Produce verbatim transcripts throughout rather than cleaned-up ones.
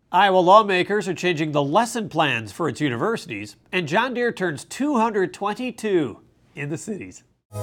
Iowa lawmakers are changing the lesson plans for its universities, and John Deere turns two hundred twenty-two in the cities.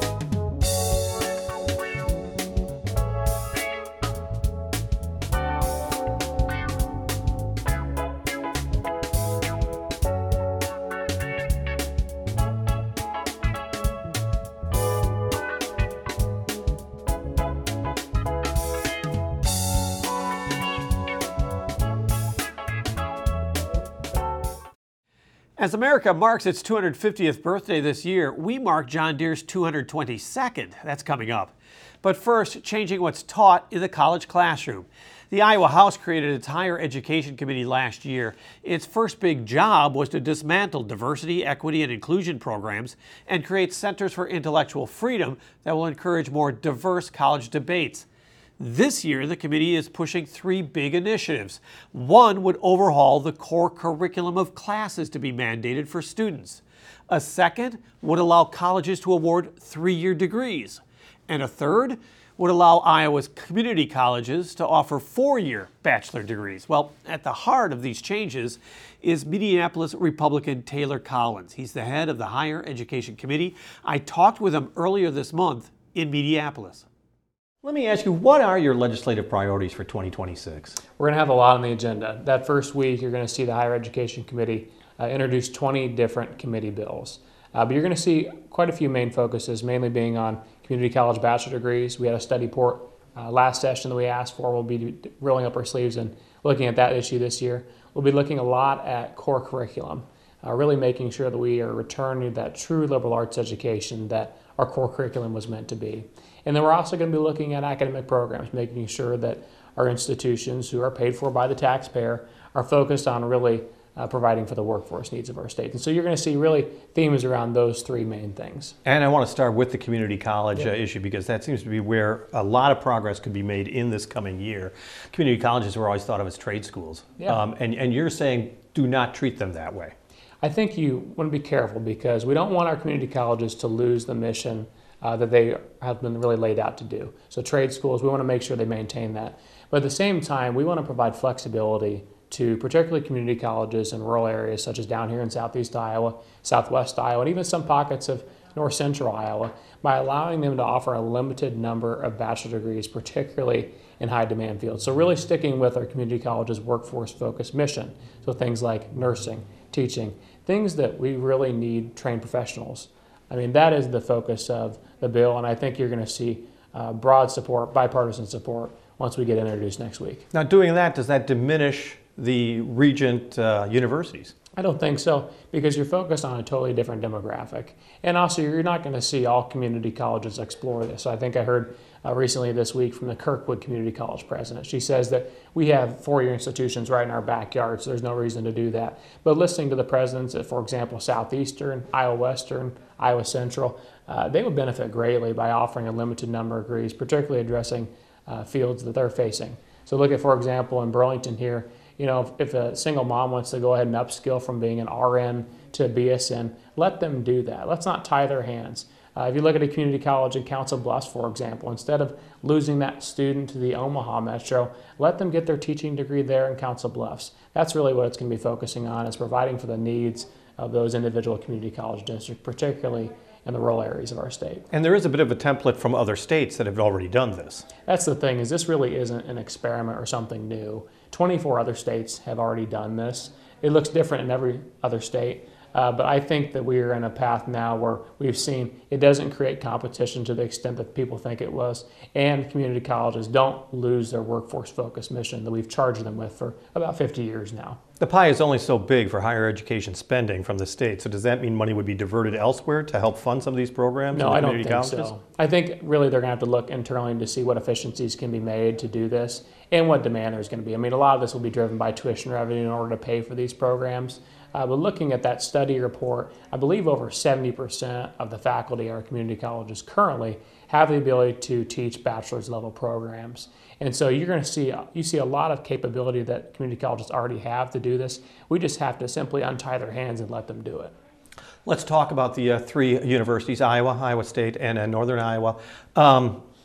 As America marks its two hundred fiftieth birthday this year, we mark John Deere's two hundred twenty-second. That's coming up. But first, changing what's taught in the college classroom. The Iowa House created its Higher Education Committee last year. Its first big job was to dismantle diversity, equity, and inclusion programs and create centers for intellectual freedom that will encourage more diverse college debates. This year, the committee is pushing three big initiatives. One would overhaul the core curriculum of classes to be mandated for students. A second would allow colleges to award three-year degrees. And a third would allow Iowa's community colleges to offer four-year bachelor degrees. Well, at the heart of these changes is Minneapolis Republican Taylor Collins. He's the head of the Higher Education Committee. I talked with him earlier this month in Minneapolis. Let me ask you, what are your legislative priorities for twenty twenty-six? We're going to have a lot on the agenda. That first week, you're going to see the Higher Education Committee uh, introduce twenty different committee bills. Uh, but you're going to see quite a few main focuses, mainly being on community college bachelor degrees. We had a study report uh, last session that we asked for. We'll be rolling up our sleeves and looking at that issue this year. We'll be looking a lot at core curriculum, uh, really making sure that we are returning to that true liberal arts education that our core curriculum was meant to be. And then we're also going to be looking at academic programs, making sure that our institutions, who are paid for by the taxpayer, are focused on really uh, providing for the workforce needs of our state. And so you're going to see really themes around those three main things. And I want to start with the community college yeah. uh, issue, because that seems to be where a lot of progress could be made in this coming year. Community colleges were always thought of as trade schools. Yeah. Um, and, and you're saying do not treat them that way. I think you want to be careful, because we don't want our community colleges to lose the mission Uh, that they have been really laid out to do. So trade schools, we want to make sure they maintain that. But at the same time, we want to provide flexibility to particularly community colleges in rural areas such as down here in southeast Iowa, southwest Iowa, and even some pockets of north central Iowa, by allowing them to offer a limited number of bachelor degrees, particularly in high demand fields. So really sticking with our community colleges workforce focused mission. So things like nursing, teaching, things that we really need trained professionals. I mean, that is the focus of the bill, and I think you're going to see uh, broad support, bipartisan support, once we get introduced next week. Now, doing that, does that diminish the regent uh, universities? I don't think so, because you're focused on a totally different demographic. And also, you're not going to see all community colleges explore this. I think I heard uh, recently this week from the Kirkwood Community College president. She says that we have four-year institutions right in our backyard, so there's no reason to do that. But listening to the presidents at, for example, Southeastern, Iowa Western, Iowa Central, uh, they would benefit greatly by offering a limited number of degrees, particularly addressing uh, fields that they're facing. So look at, for example, in Burlington here, you know, if, if a single mom wants to go ahead and upskill from being an R N to a B S N, let them do that. Let's not tie their hands. Uh, if you look at a community college in Council Bluffs, for example, instead of losing that student to the Omaha Metro, let them get their teaching degree there in Council Bluffs. That's really what it's going to be focusing on, is providing for the needs of those individual community college districts, particularly in the rural areas of our state. And there is a bit of a template from other states that have already done this. That's the thing, is this really isn't an experiment or something new. twenty-four other states have already done this. It looks different in every other state, uh, but I think that we are in a path now where we've seen it doesn't create competition to the extent that people think it was, and community colleges don't lose their workforce-focused mission that we've charged them with for about fifty years now. The pie is only so big for higher education spending from the state, so does that mean money would be diverted elsewhere to help fund some of these programs? No, in the I don't community think colleges? so. I think really they're going to have to look internally to see what efficiencies can be made to do this and what demand there's going to be. I mean, a lot of this will be driven by tuition revenue in order to pay for these programs. Uh, but looking at that study report, I believe over seventy percent of the faculty at our community colleges currently have the ability to teach bachelor's level programs. And so you're going to see, you see a lot of capability that community colleges already have to do this. We just have to simply untie their hands and let them do it. Let's talk about the uh, three universities, Iowa, Iowa State, and uh, Northern Iowa. Um,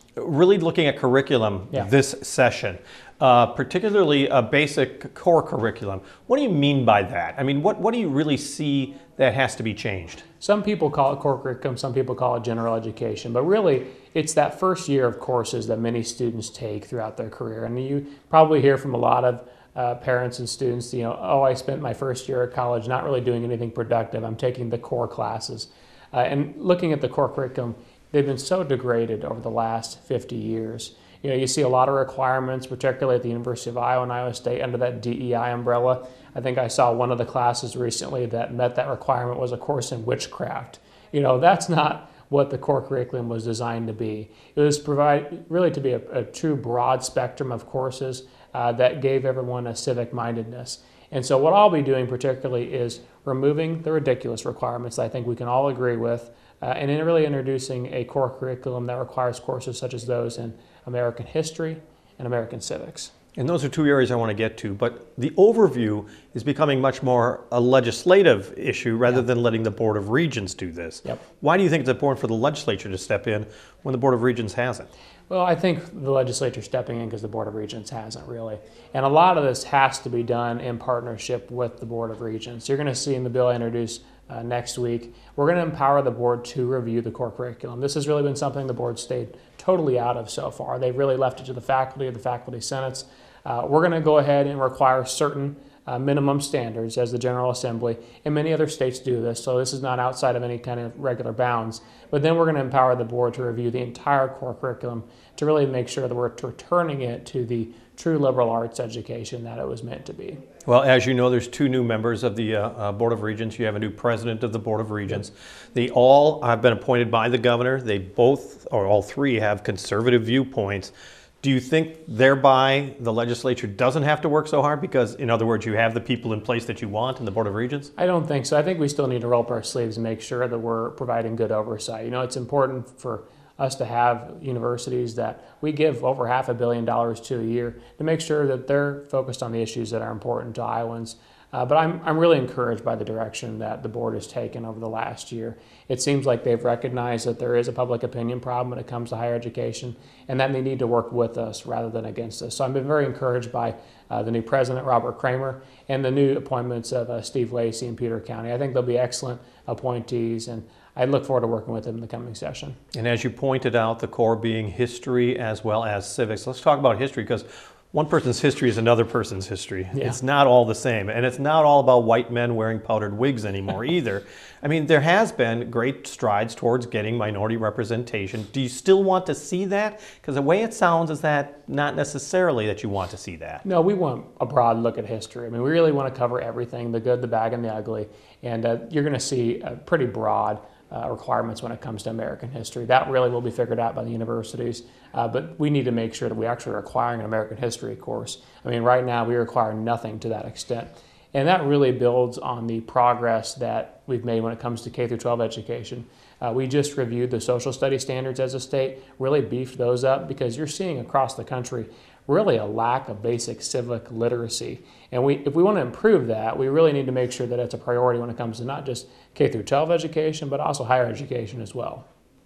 really looking at curriculum Yeah. this session, uh, particularly a basic core curriculum. What do you mean by that? I mean, what, what do you really see that has to be changed? Some people call it core curriculum, some people call it general education, but really it's that first year of courses that many students take throughout their career. And you probably hear from a lot of uh, parents and students, you know, oh, I spent my first year at college not really doing anything productive. I'm taking the core classes. Uh, and looking at the core curriculum, they've been so degraded over the last fifty years. You know, you see a lot of requirements, particularly at the University of Iowa and Iowa State, under that D E I umbrella. I think I saw one of the classes recently that met that requirement was a course in witchcraft. You know, that's not what the core curriculum was designed to be. It was provide really to be a, a true broad spectrum of courses uh, that gave everyone a civic mindedness. And so what I'll be doing particularly is removing the ridiculous requirements that I think we can all agree with, uh, and then really introducing a core curriculum that requires courses such as those in American history and American civics. And those are two areas I want to get to, but the overview is becoming much more a legislative issue rather Yeah. than letting the Board of Regents do this. Yep. Why do you think it's important for the legislature to step in when the Board of Regents hasn't? Well, I think the legislature stepping in because the Board of Regents hasn't really. And a lot of this has to be done in partnership with the Board of Regents. You're going to see in the bill I introduce uh, next week, we're going to empower the board to review the core curriculum. This has really been something the board stayed totally out of so far. They've really left it to the faculty or the faculty senates. Uh, we're going to go ahead and require certain uh, minimum standards as the General Assembly, and many other states do this, so this is not outside of any kind of regular bounds. But then we're going to empower the board to review the entire core curriculum to really make sure that we're returning it to the true liberal arts education that it was meant to be. Well, as you know, there's two new members of the uh, uh, Board of Regents. You have a new president of the Board of Regents. They all have been appointed by the governor. They both, or all three, have conservative viewpoints. Do you think thereby the legislature doesn't have to work so hard because, in other words, you have the people in place that you want in the Board of Regents? I don't think so. I think we still need to roll up our sleeves and make sure that we're providing good oversight. You know, it's important for us to have universities that we give over half a billion dollars to a year to make sure that they're focused on the issues that are important to Iowans. Uh, but I'm, I'm really encouraged by the direction that the board has taken over the last year. It seems like they've recognized that there is a public opinion problem when it comes to higher education, and that they need to work with us rather than against us. So I've been very encouraged by uh, the new president, Robert Kramer, and the new appointments of uh, Steve Lacey in Peter County. I think they'll be excellent appointees, and I look forward to working with them in the coming session. And as you pointed out, the core being history as well as civics. Let's talk about history, because one person's history is another person's history. Yeah. It's not all the same. And it's not all about white men wearing powdered wigs anymore either. I mean, there has been great strides towards getting minority representation. Do you still want to see that? Because the way it sounds is that not necessarily that you want to see that. No, we want a broad look at history. I mean, we really want to cover everything, the good, the bad, and the ugly. And uh, you're going to see a pretty broad Uh, requirements when it comes to American history. That really will be figured out by the universities, uh, but we need to make sure that we actually are requiring an American history course. I mean, right now we require nothing to that extent. And that really builds on the progress that we've made when it comes to K through twelve education. Uh, we just reviewed the social studies standards as a state, really beefed those up, because you're seeing across the country really a lack of basic civic literacy. And we, if we want to improve that, we really need to make sure that it's a priority when it comes to not just K through twelve education, but also higher education as well.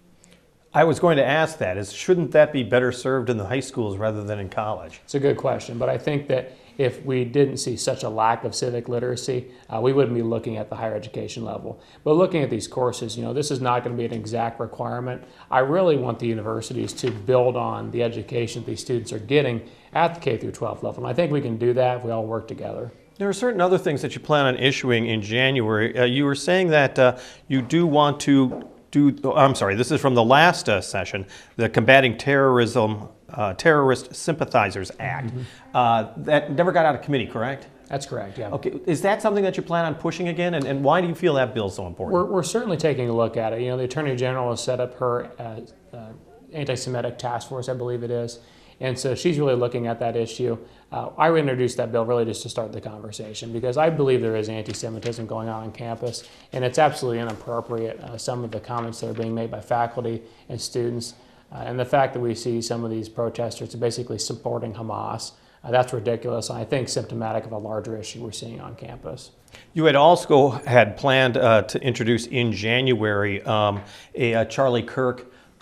I was going to ask that, is shouldn't that be better served in the high schools rather than in college? It's a good question, but I think that if we didn't see such a lack of civic literacy, uh, we wouldn't be looking at the higher education level. But looking at these courses, you know, this is not going to be an exact requirement. I really want the universities to build on the education that these students are getting at the K through twelve level. And I think we can do that if we all work together. There are certain other things that you plan on issuing in January. Uh, you were saying that uh, you do want to do, oh, I'm sorry, this is from the last uh, session, the Combating Terrorism, uh, Terrorist Sympathizers Act. Mm-hmm. uh, that never got out of committee, correct? That's correct, yeah. Okay, is that something that you plan on pushing again? And, and why do you feel that bill's so important? We're, we're certainly taking a look at it. You know, the Attorney General has set up her uh, uh, anti-Semitic task force, I believe it is. And so she's really looking at that issue. Uh, I introduced that bill really just to start the conversation, because I believe there is anti-Semitism going on on campus, and it's absolutely inappropriate, uh, some of the comments that are being made by faculty and students. Uh, and the fact that we see some of these protesters basically supporting Hamas, uh, that's ridiculous, and I think symptomatic of a larger issue we're seeing on campus. You had also had planned uh, to introduce in January um, a, a Charlie Kirk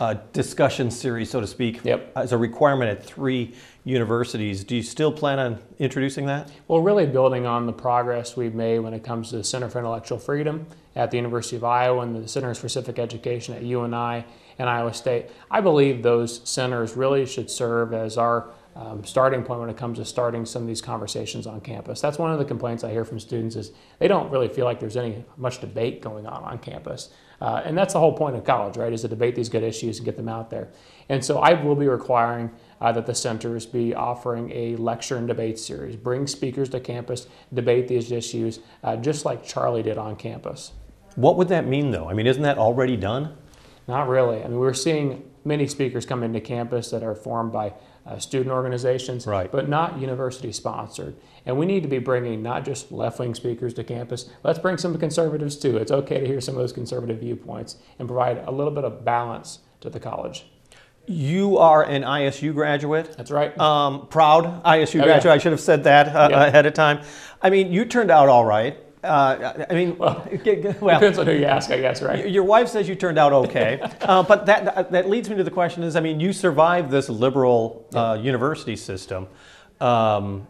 uh, discussion series, so to speak, Yep. as a requirement at three universities. Do you still plan on introducing that? Well, really building on the progress we've made when it comes to the Center for Intellectual Freedom at the University of Iowa and the Centers for Civic Education at U N I and Iowa State. I believe those centers really should serve as our um, starting point when it comes to starting some of these conversations on campus. That's one of the complaints I hear from students is they don't really feel like there's any much debate going on on campus. Uh, and that's the whole point of college, right, is to debate these good issues and get them out there. And so I will be requiring uh, that the centers be offering a lecture and debate series, bring speakers to campus, debate these issues, uh, just like Charlie did on campus. What would that mean, though? I mean, isn't that already done? Not really. I mean, we're seeing many speakers come into campus that are formed by uh, student organizations, Right. but not university sponsored. And we need to be bringing not just left-wing speakers to campus. Let's bring some conservatives too. It's okay to hear some of those conservative viewpoints and provide a little bit of balance to the college. You are an I S U graduate. That's right. Um, proud I S U Oh, yeah. graduate. I should have said that uh, Yeah. ahead of time. I mean, you turned out all right. Uh, I mean, well, Depends on who you ask, I guess, right? your wife says you turned out okay, uh, but that that leads me to the question: is I mean, you survived this liberal uh, university system. Um,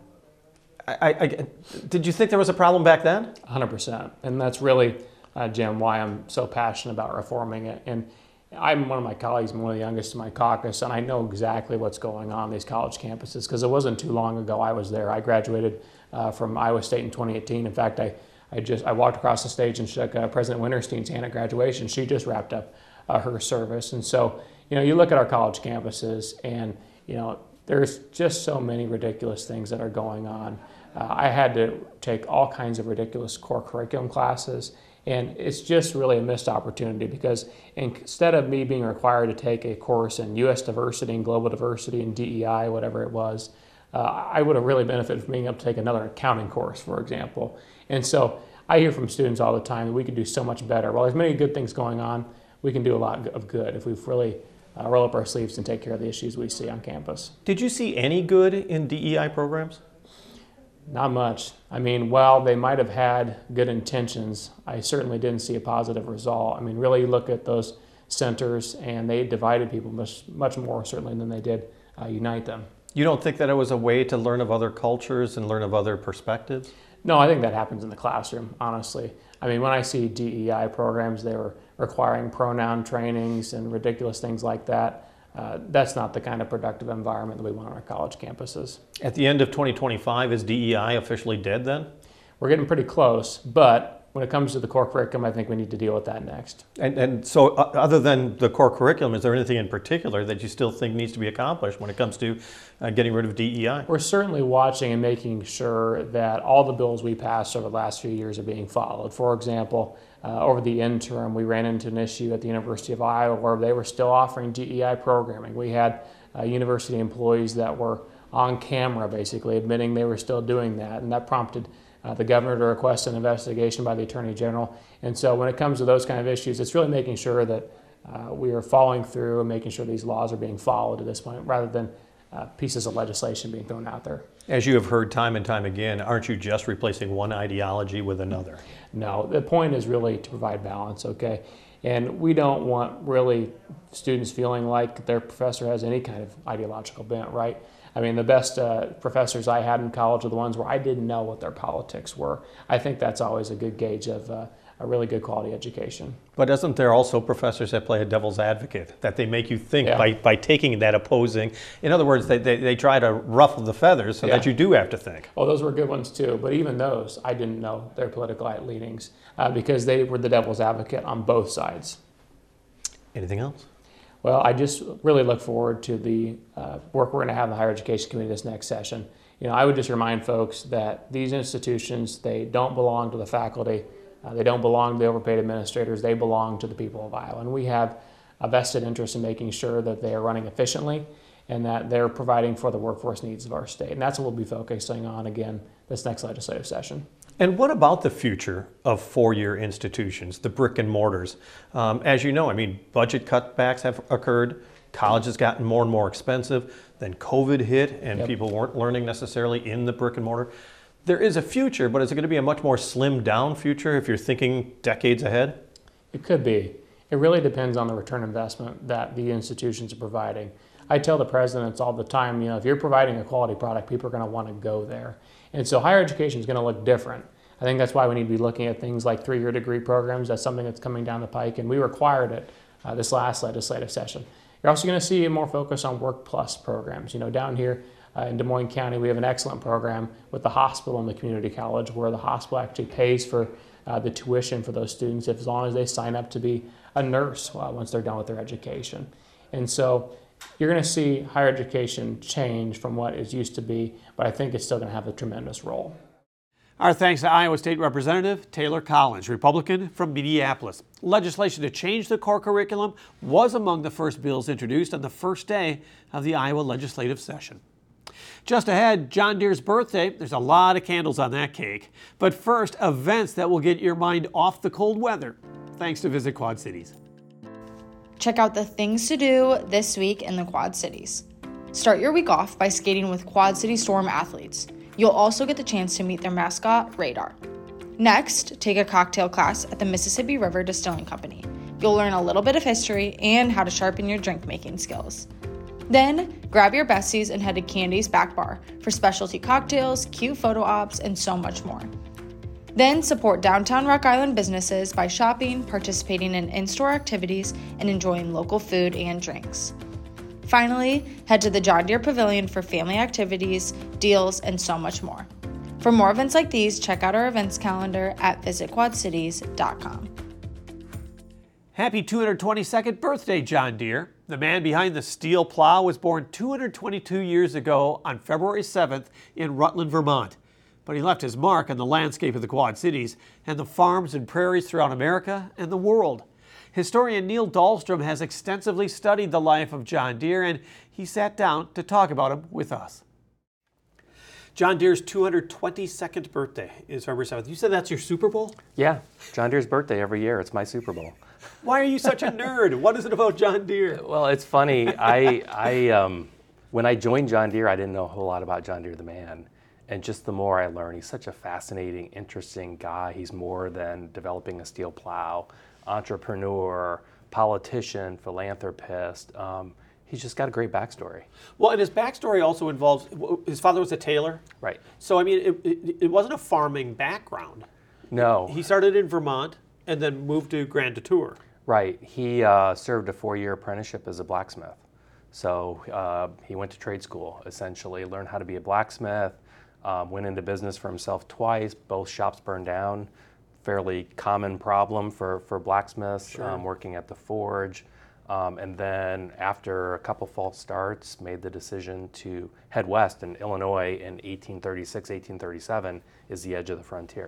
I, I, did you think there was a problem back then? one hundred percent. And that's really, uh, Jim, why I'm so passionate about reforming it. And I'm one of my colleagues, I'm one of the youngest in my caucus, and I know exactly what's going on on these college campuses because it wasn't too long ago I was there. I graduated uh, from Iowa State in twenty eighteen. In fact, I, I just I walked across the stage and shook uh, President Winterstein's hand at graduation. She just wrapped up uh, her service. And so, you know, you look at our college campuses and, you know, there's just so many ridiculous things that are going on. Uh, I had to take all kinds of ridiculous core curriculum classes, and it's just really a missed opportunity because instead of me being required to take a course in U S diversity and global diversity and D E I, whatever it was, uh, I would have really benefited from being able to take another accounting course, for example. And so I hear from students all the time that we could do so much better. While there's many good things going on, we can do a lot of good if we really uh, roll up our sleeves and take care of the issues we see on campus. Did you see any good in D E I programs? Not much. I mean, while they might have had good intentions, I certainly didn't see a positive result. I mean, really you look at those centers and they divided people much, much more certainly than they did uh, unite them. You don't think that it was a way to learn of other cultures and learn of other perspectives? No, I think that happens in the classroom, honestly. I mean, when I see D E I programs, they were requiring pronoun trainings and ridiculous things like that. Uh, that's not the kind of productive environment that we want on our college campuses. At the end of twenty twenty-five, is D E I officially dead then? We're getting pretty close, but when it comes to the core curriculum, I think we need to deal with that next. And, and so uh, other than the core curriculum, is there anything in particular that you still think needs to be accomplished when it comes to uh, getting rid of D E I? We're certainly watching and making sure that all the bills we passed over the last few years are being followed. For example, uh, over the interim, we ran into an issue at the University of Iowa where they were still offering D E I programming. We had uh, university employees that were on camera basically admitting they were still doing that, and that prompted Uh, the governor to request an investigation by the attorney general. And so when it comes to those kind of issues, it's really making sure that uh, we are following through and making sure these laws are being followed at this point rather than uh, pieces of legislation being thrown out there. As you have heard time and time again, aren't you just replacing one ideology with another? No, the point is really to provide balance, okay? And we don't want really students feeling like their professor has any kind of ideological bent, right? I mean, the best uh, professors I had in college are the ones where I didn't know what their politics were. I think that's always a good gauge of uh, a really good quality education. But isn't there also professors that play a devil's advocate, that they make you think Yeah. by, by taking that opposing? In other words, they, they, they try to ruffle the feathers so Yeah. that you do have to think. Oh, those were good ones too. But even those, I didn't know their political leanings uh, because they were the devil's advocate on both sides. Anything else? Well, I just really look forward to the uh, work we're going to have in the Higher Education Committee this next session. You know, I would just remind folks that these institutions, they don't belong to the faculty, uh, they don't belong to the overpaid administrators, they belong to the people of Iowa. And we have a vested interest in making sure that they are running efficiently and that they're providing for the workforce needs of our state. And that's what we'll be focusing on again this next legislative session. And what about the future of four-year institutions, the brick and mortars? Um, as you know, I mean, budget cutbacks have occurred, college has gotten more and more expensive, then COVID hit and Yep. people weren't learning necessarily in the brick and mortar. There is a future, but is it going to be a much more slimmed down future if you're thinking decades ahead? It could be. It really depends on the return investment that the institutions are providing. I tell the presidents all the time, you know, if you're providing a quality product, people are going to want to go there. And so higher education is going to look different. I think that's why we need to be looking at things like three-year degree programs. That's something that's coming down the pike, and we required it uh, this last legislative session. You're also going to see more focus on Work Plus programs. You know, down here uh, in Des Moines County, we have an excellent program with the hospital and the community college where the hospital actually pays for uh, the tuition for those students if, as long as they sign up to be a nurse uh, once they're done with their education. And so you're going to see higher education change from what it used to be, but I think it's still going to have a tremendous role. Our thanks to Iowa State Representative Taylor Collins, Republican from Minneapolis. Legislation to change the core curriculum was among the first bills introduced on the first day of the Iowa legislative session. Just ahead, John Deere's birthday. There's a lot of candles on that cake. But first, events that will get your mind off the cold weather, thanks to Visit Quad Cities. Check out the things to do this week in the Quad Cities. Start your week off by skating with Quad City Storm athletes. You'll also get the chance to meet their mascot, Radar. Next, take a cocktail class at the Mississippi River Distilling Company. You'll learn a little bit of history and how to sharpen your drink-making skills. Then, grab your besties and head to Candy's Back Bar for specialty cocktails, cute photo ops, and so much more. Then, support downtown Rock Island businesses by shopping, participating in in-store activities, and enjoying local food and drinks. Finally, head to the John Deere Pavilion for family activities, deals, and so much more. For more events like these, check out our events calendar at visit quad cities dot com. Happy two hundred twenty-second birthday, John Deere. The man behind the steel plow was born two hundred twenty-two years ago on February seventh in Rutland, Vermont. But he left his mark on the landscape of the Quad Cities and the farms and prairies throughout America and the world. Historian Neil Dahlstrom has extensively studied the life of John Deere, and he sat down to talk about him with us. John Deere's two hundred twenty-second birthday is February seventh. You said that's your Super Bowl? Yeah, John Deere's birthday every year. It's my Super Bowl. Why are you such a nerd? What is it about John Deere? Well, it's funny. I, I, um, when I joined John Deere, I didn't know a whole lot about John Deere the man. And just the more I learn, he's such a fascinating, interesting guy. He's more than developing a steel plow. Entrepreneur, politician, philanthropist. Um, he's just got a great backstory. Well, and his backstory also involves, his father was a tailor. Right. So, I mean, it, it, it wasn't a farming background. No. He started in Vermont and then moved to Grand Tour. Right. He uh, served a four-year apprenticeship as a blacksmith. So uh, he went to trade school, essentially, learned how to be a blacksmith, um, went into business for himself twice. Both shops burned down. Fairly common problem for, for blacksmiths, Sure. um, working at the forge. Um, and then after a couple false starts, made the decision to head west. And Illinois in eighteen thirty-six, eighteen thirty-seven is the edge of the frontier.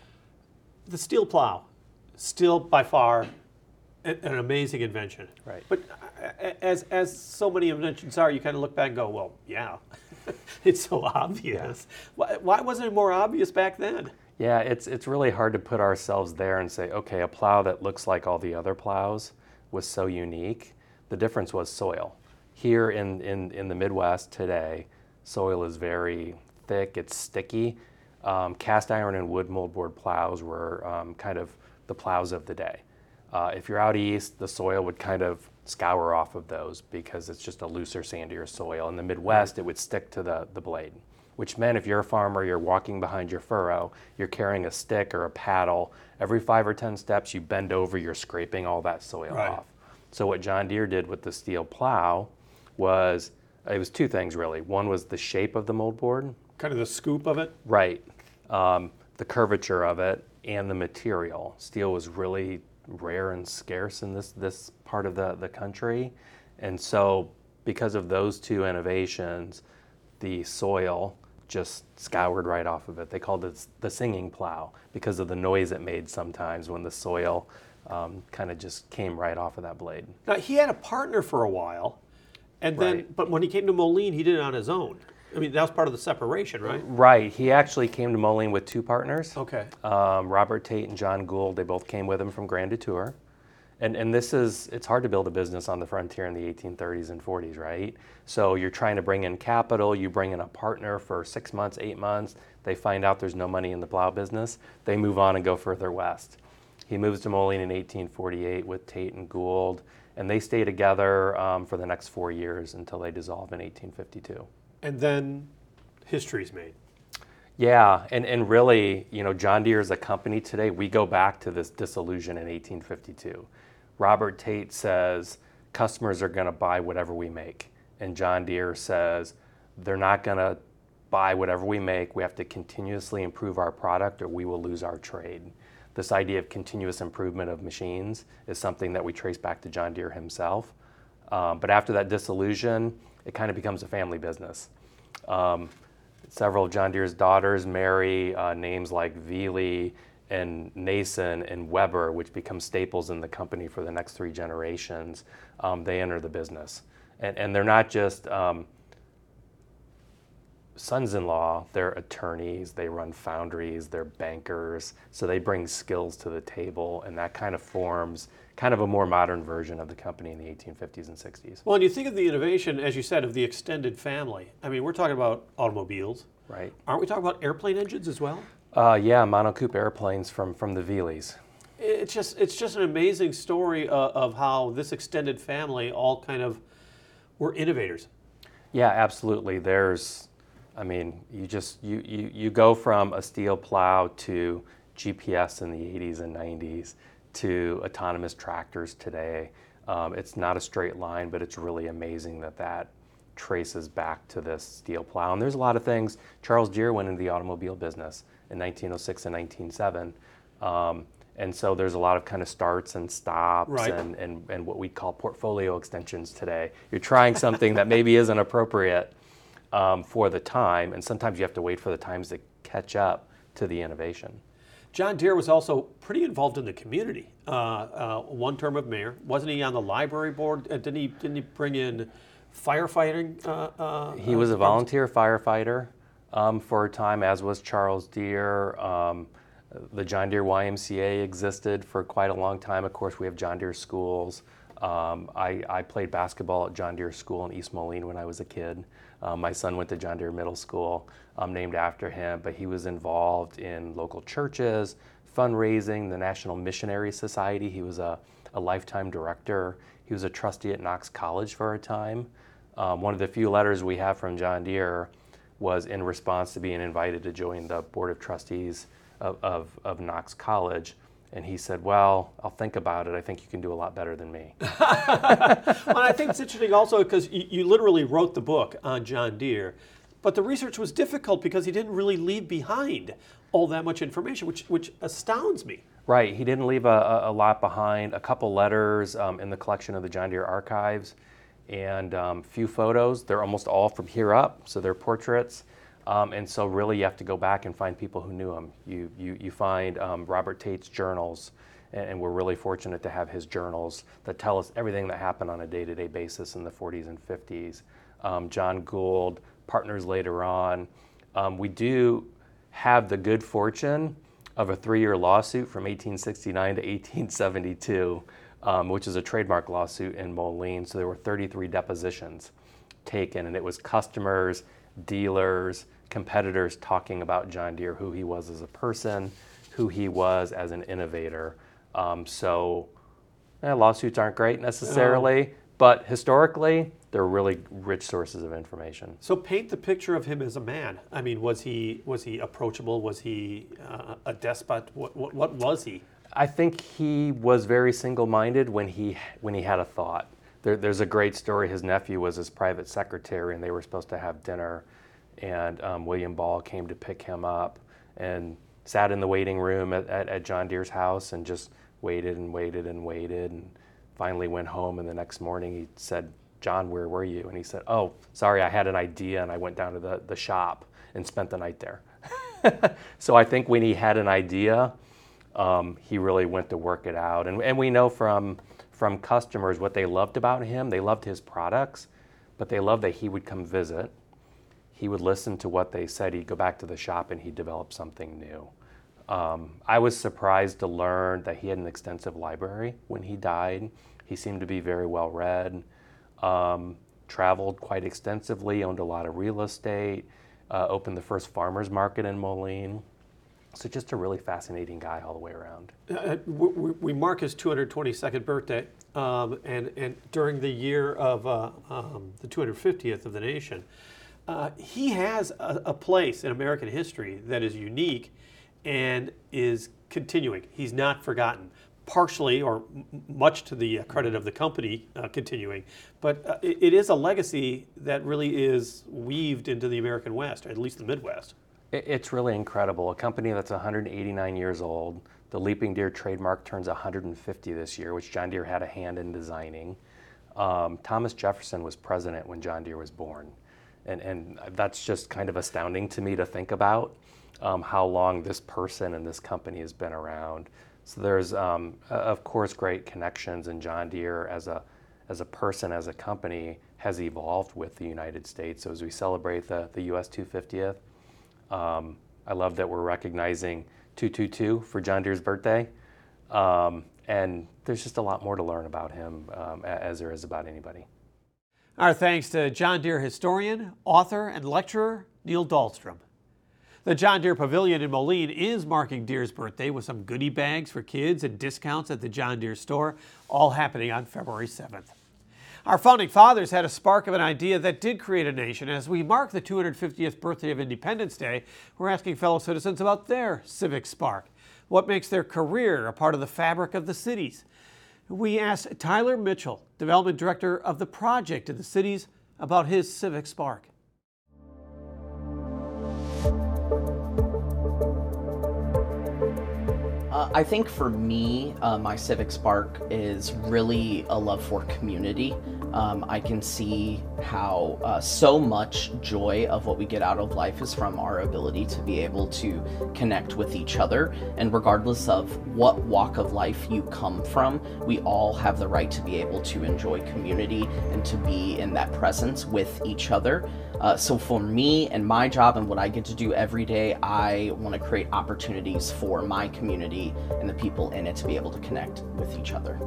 The steel plow, still by far an, an amazing invention. Right. But as, as so many inventions are, you kind of look back and go, well, yeah, it's so obvious. Why, why wasn't it more obvious back then? Yeah, it's it's really hard to put ourselves there and say, okay, a plow that looks like all the other plows was so unique. The difference was soil. Here in, in, in the Midwest today, soil is very thick, it's sticky. Um, cast iron and wood moldboard plows were um, kind of the plows of the day. Uh, if you're out east, the soil would kind of scour off of those because it's just a looser, sandier soil. In the Midwest, it would stick to the, the blade, which meant if you're a farmer, you're walking behind your furrow, you're carrying a stick or a paddle. Every five or ten steps, you bend over, you're scraping all that soil Right. off. So what John Deere did with the steel plow was, it was two things really. One was the shape of the moldboard. Kind of the scoop of it? Right. Um, the curvature of it and the material. Steel was really rare and scarce in this, this part of the, the country. And so because of those two innovations, the soil just scoured right off of it. They called it the singing plow because of the noise it made sometimes when the soil um, kind of just came right off of that blade. Now, he had a partner for a while, and then, Right. but when he came to Moline, he did it on his own. I mean, that was part of the separation, right? Right. He actually came to Moline with two partners. Okay. Um, Robert Tate and John Gould, they both came with him from Grand Tour. And, and this is, it's hard to build a business on the frontier in the eighteen thirties and forties, right? So you're trying to bring in capital, you bring in a partner for six months, eight months, they find out there's no money in the plow business, they move on and go further west. He moves to Moline in eighteen forty-eight with Tate and Gould, and they stay together um, for the next four years until they dissolve in eighteen fifty-two. And then history's made. Yeah, and, and really, you know, John Deere as a company today, we go back to this dissolution in eighteen fifty-two. Robert Tate says customers are going to buy whatever we make, and John Deere says they're not going to buy whatever we make. We have to continuously improve our product or we will lose our trade. This idea of continuous improvement of machines is something that we trace back to John Deere himself. Um, but after that dissolution, it kind of becomes a family business. Um, several of John Deere's daughters marry uh, names like Veely and Nason and Weber, which become staples in the company for the next three generations. Um, they enter the business. And, and they're not just um, sons-in-law, they're attorneys, they run foundries, they're bankers, so they bring skills to the table, and that kind of forms kind of a more modern version of the company in the eighteen fifties and sixties. Well, and you think of the innovation, as you said, of the extended family. I mean, we're talking about automobiles. Right. Aren't we talking about airplane engines as well? Uh, yeah, monocoupe airplanes from, from the Veelys. It's just it's just an amazing story uh, of how this extended family all kind of were innovators. Yeah, absolutely. There's, I mean, you just, you, you, you go from a steel plow to G P S in the eighties and nineties to autonomous tractors today. Um, it's not a straight line, but it's really amazing that that traces back to this steel plow. And there's a lot of things. Charles Deere went into the automobile business in nineteen oh six and nineteen oh seven. Um, and so there's a lot of kind of starts and stops Right. and, and, and what we call portfolio extensions today. You're trying something that maybe isn't appropriate um, for the time, and sometimes you have to wait for the times to catch up to the innovation. John Deere was also pretty involved in the community. Uh, uh, one term of mayor, wasn't he on the library board? Uh, didn't he? Didn't he bring in firefighting? Uh, uh, He was a uh, volunteer firefighter um, for a time, as was Charles Deere. Um, the John Deere Y M C A existed for quite a long time. Of course, we have John Deere schools. Um, I, I played basketball at John Deere School in East Moline when I was a kid. Um, my son went to John Deere Middle School, um, named after him, but he was involved in local churches, fundraising, the National Missionary Society. He was a, a lifetime director. He was a trustee at Knox College for a time. Um, one of the few letters we have from John Deere was in response to being invited to join the Board of Trustees of, of, of Knox College. And he said, well, I'll think about it. I think you can do a lot better than me. Well, I think it's interesting also because you, you literally wrote the book on John Deere, but the research was difficult because he didn't really leave behind all that much information, which which astounds me. Right, he didn't leave a, a, a lot behind. A couple letters um, in the collection of the John Deere archives, and um, few photos. They're almost all from here up, so they're portraits. Um, and so really you have to go back and find people who knew him. You, you, you find um, Robert Tate's journals, and, and we're really fortunate to have his journals that tell us everything that happened on a day-to-day basis in the forties and fifties. Um, John Gould, partners later on. Um, we do have the good fortune of a three-year lawsuit from eighteen sixty-nine to eighteen seventy-two, um, which is a trademark lawsuit in Moline. So there were thirty-three depositions taken, and it was customers, dealers, competitors talking about John Deere, who he was as a person, who he was as an innovator. Um, so eh, lawsuits aren't great necessarily, No. but historically, they're really rich sources of information. So paint the picture of him as a man. I mean, was he was he approachable? Was he uh, a despot? What, what what was he? I think he was very single-minded when he when he had a thought. There, there's a great story. His nephew was his private secretary, and they were supposed to have dinner. And um, William Ball came to pick him up and sat in the waiting room at, at, at John Deere's house and just waited and waited and waited, and finally went home. And the next morning he said, "John, where were you?" And he said, "Oh, sorry, I had an idea and I went down to the, the shop and spent the night there." So I think when he had an idea, um, he really went to work it out. And, and we know from, from customers what they loved about him. They loved his products, but they loved that he would come visit. He would listen to what they said. He'd go back to the shop and he'd develop something new. Um, I was surprised to learn that he had an extensive library when he died. He seemed to be very well read, um, traveled quite extensively, owned a lot of real estate, uh, opened the first farmer's market in Moline. So just a really fascinating guy all the way around. Uh, we, we mark his two hundred twenty-second birthday, um, and, and during the year of uh, um, the two hundred fiftieth of the nation, uh, he has a, a place in American history that is unique and is continuing. He's not forgotten, partially or m- much to the credit of the company uh, continuing, but uh, it, it is a legacy that really is weaved into the American West, or at least the Midwest. It's really incredible. A company that's one hundred eighty-nine years old, the Leaping Deer trademark turns one hundred fifty this year, which John Deere had a hand in designing. Um, Thomas Jefferson was president when John Deere was born. And, and that's just kind of astounding to me to think about um, how long this person and this company has been around. So there's, um, of course, great connections, and John Deere as a, as a person, as a company, has evolved with the United States. So as we celebrate the, the U S two hundred fiftieth, Um, I love that we're recognizing two two two for John Deere's birthday. Um, and there's just a lot more to learn about him um, as there is about anybody. Our thanks to John Deere historian, author, and lecturer Neil Dahlstrom. The John Deere Pavilion in Moline is marking Deere's birthday with some goodie bags for kids and discounts at the John Deere store, all happening on February seventh. Our founding fathers had a spark of an idea that did create a nation. As we mark the two hundred fiftieth birthday of Independence Day, we're asking fellow citizens about their civic spark. What makes their career a part of the fabric of the cities? We asked Tyler Mitchell, Development Director of the project in the cities, about his civic spark. Uh, I think for me, uh, my civic spark is really a love for community. Um, I can see how uh, so much joy of what we get out of life is from our ability to be able to connect with each other. And regardless of what walk of life you come from, we all have the right to be able to enjoy community and to be in that presence with each other. Uh, so for me and my job and what I get to do every day, I want to create opportunities for my community and the people in it to be able to connect with each other.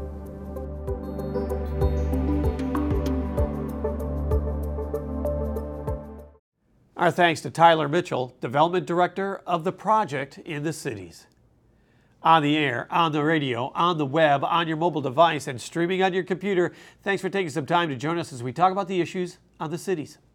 Our thanks to Tyler Mitchell, Development Director of the project in the cities. On the air, on the radio, on the web, on your mobile device, and streaming on your computer, thanks for taking some time to join us as we talk about the issues on the cities.